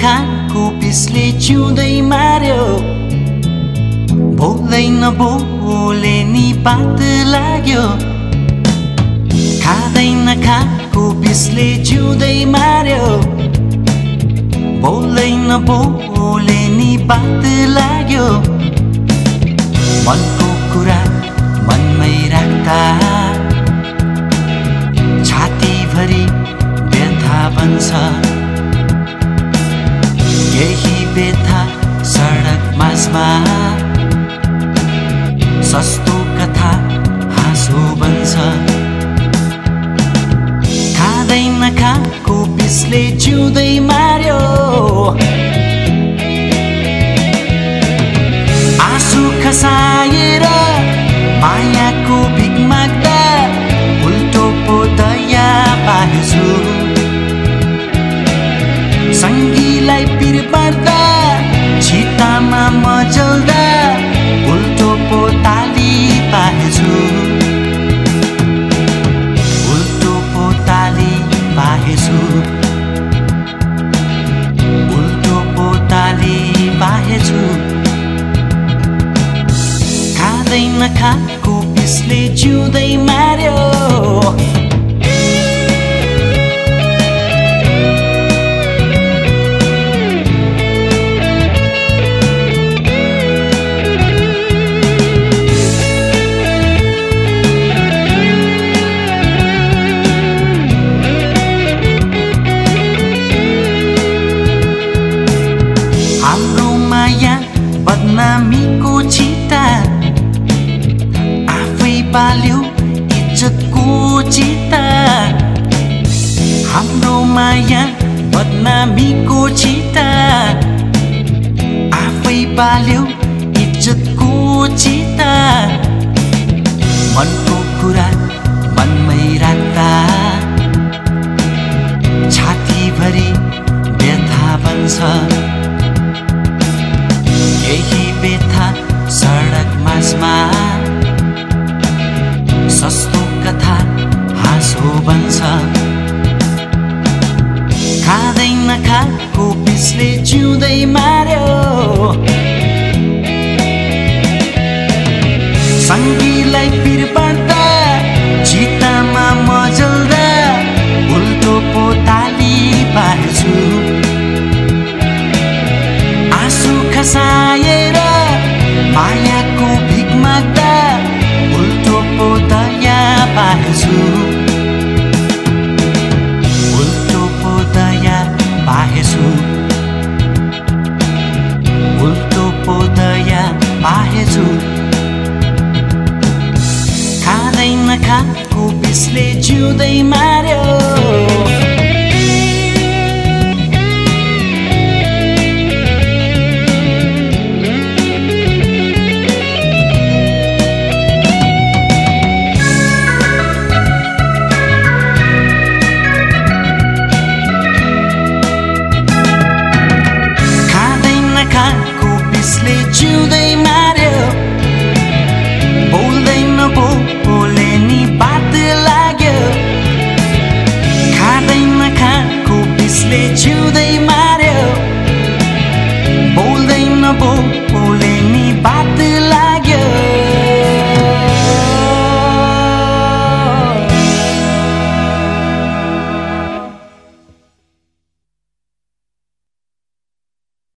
खाएको पिसले जिउँदै मार्यो बोल्दैन बोले नि बात लाग्यो खाँदैन खाएको पिसले जिउँदै मार्यो बोल्दैन बोले नि बात लाग्यो मनको कुरा मनमै राख्दा छातीभरि व्यथा बन्छ यही व्यथा सडक माझमा सस्तो कथा हाँसो बन्छ खाँदैन खाएको पिसले जिउँदै मार्यो आँसु खसाएर मायाको भिख माग्दा उल्टो पो दया पाएछु सङ्गीलाई पिर पर्दा छिटामा म जल्दा उल्टो पो ताली पाएछु उल्टो पो ताली पाएछु उल्टो पो ताली पाएछु खाँदैन खाएको पिसले जिउँदै मार्यो हाम्रो माया बदनामीको चिता आफै पाल्यो इज्जतको चिता हाम्रो माया बदनामीको चिता आफै पाल्यो इज्जतको चिता मनको कुरा मनमै राख्दा छातीभरि व्यथा बन्छ यही व्यथा सडक माझमा सस्तो कथा हाँसो बन्छ खाँदैन खाएको पिसले जिउँदै मार्यो सङ्गीलाई पिर पर्दा चितामा म जल्दा उल्टो पो ताली पाएछु आँसु खसाएर मायाको भिख माग्दा उल्टो पो दया पाएछु उल्टो पो दया पाएछु उल्टो पो दया पाएछु खाँदैन खाएको पिसले जिउँदै मार्यो खाएको पिसले जिउँदै मार्यो बोल्दैन बोले नि बात लाग्यो खाँदैन खाएको पिसले जिउँदै मार्यो